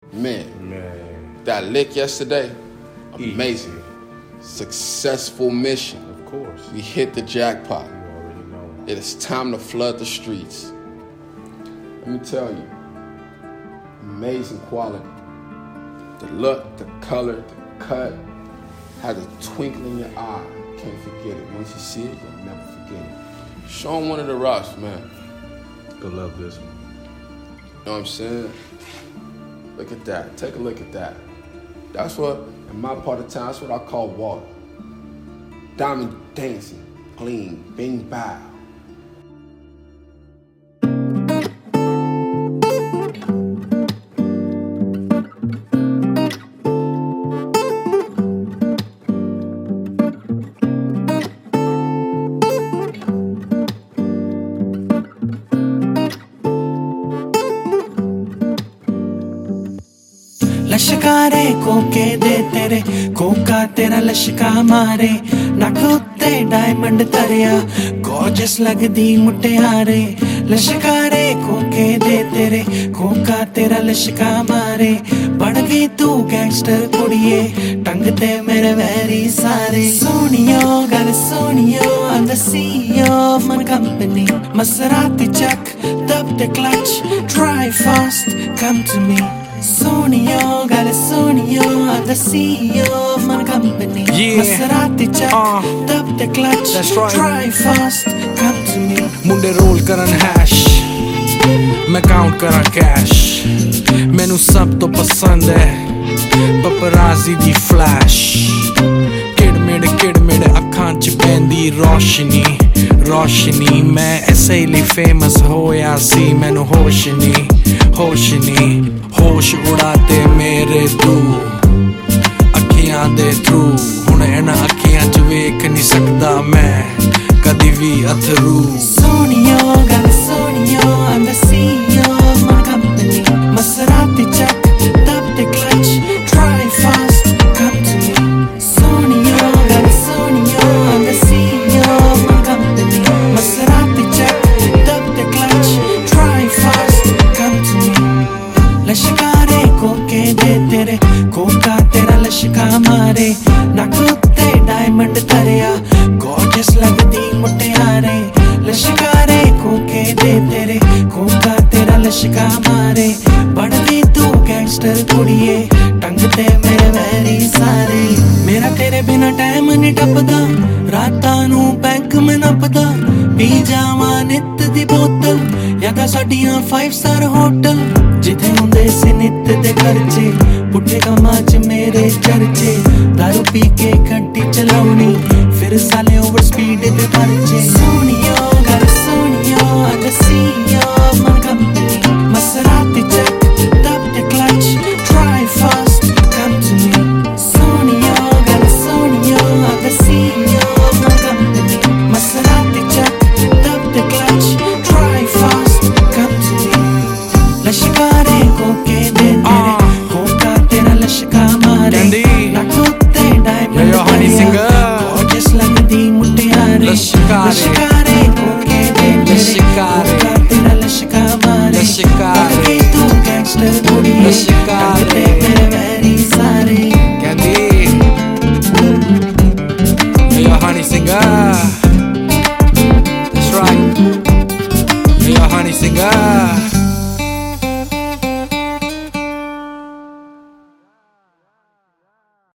Man, that lick yesterday, amazing. Easy. Successful mission. Of course. We hit the jackpot. You already know. It is time to flood the streets. Let me tell you, amazing quality. The look, the color, the cut, has a twinkle in your eye. Can't forget it. Once you see it, you'll never forget it. Show them one of the rocks, man. I love this one. You know what I'm saying? Look at that. Take a look at that. That's what, in my part of town, that's what I call water. Diamond dancing, clean, bing bow. लश्कारे कोके दे तेरे Coca तेरा लश्का मारे नक उत्ते diamond तरिया gorgeous लगदी मुटियारे लश्कारे कोके दे तेरे कोका तेरा लश्का मारे बन गई तू गैंगस्टर कुड़िए टंग ते मेरे वैरी सारे सोनियो गल सोनियो I'm the CEO of my company Maserati check dub the clutch drive fast come to me Sonio, got a Sonio, I'm the CEO of my company. Yeah. Maserati check, tap the clutch, that's right. Drive fast, come to me. मुंडे roll करन hash मैं count करा cash मैनू सब तो पसंद है पपराजी दी flash किड़मिड़ अखां च पैंदी रोशनी रोशनी मैं ऐसे ही फेमस होया सी मैनू होश नहीं होश उड़ाते मेरे तू अखियां दे थ्रू हुण इन्हां अखियां च वेख नहीं सकदा मैं कदी भी अथरू Sonio, got a Sonio, I'm the CEO of my company. Maserati check, tap the clutch, drive fast, come to me. Sonio, got a Sonio, I'm the CEO of my company. Maserati check, tap the clutch, drive fast, come to me. लश्कारे कोके दे तेरे Coca तेरा लश्का मारे नक उत्ते diamond तरिया gorgeous लगदी मुटियारे लश्कारे कोके दे तेरे कोका तेरा लश्का मारे बन गई तू गैंगस्टर कुड़िए टंग ते मेरे वैरी सारे मेरा तेरे बिना टाइम नहीं टपदा रातां नू बैंक में नपदा पी जावां नित दी बोतल या तां साडियां 5 स्टार होटल जिथे हुंदे सी नित दे खर्चे पुट्ठे कम्मां च मेरे चर्चे दारू पी के घंटी चलाउनी फिर साले ओवर स्पीड दे परचे सोनियो गर सोनियो I'm the CEO of my company Maserati check tap the clutch drive fast come to me Sonio गर Sonio I'm the CEO of my company Maserati check tap the clutch drive fast come to me लश्कारे कोके दे तेरे Coca तेरा लश्का मारे नक उत्ते diamond तरिया gorgeous लगदी मुटियारे लश्कारे कोके दे तेरे कोका तेरा लश्का मारे बन गई तू गैंगस्टर कुड़िए टंग ते मेरे वैरी सारे कहंदी Yo honey singer that's right Yo honey singer